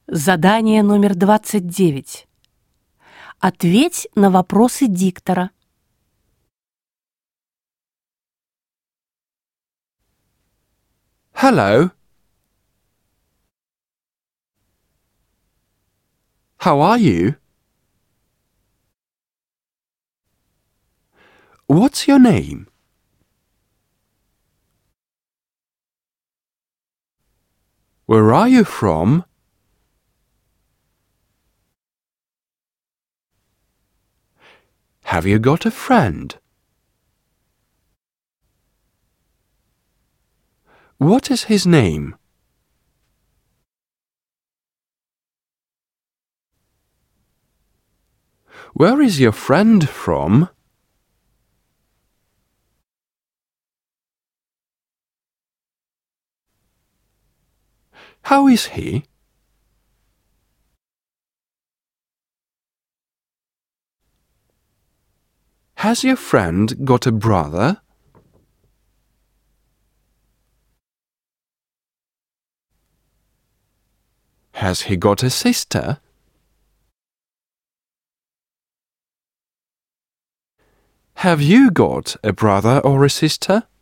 Задание номер 29. Ответь на вопросы диктора. Hello. How are you? What's your name? Where are you from? Have you got a friend? What is his name? Where is your friend from? How is he? Has your friend got a brother? Has he got a sister? Have you got a brother or a sister?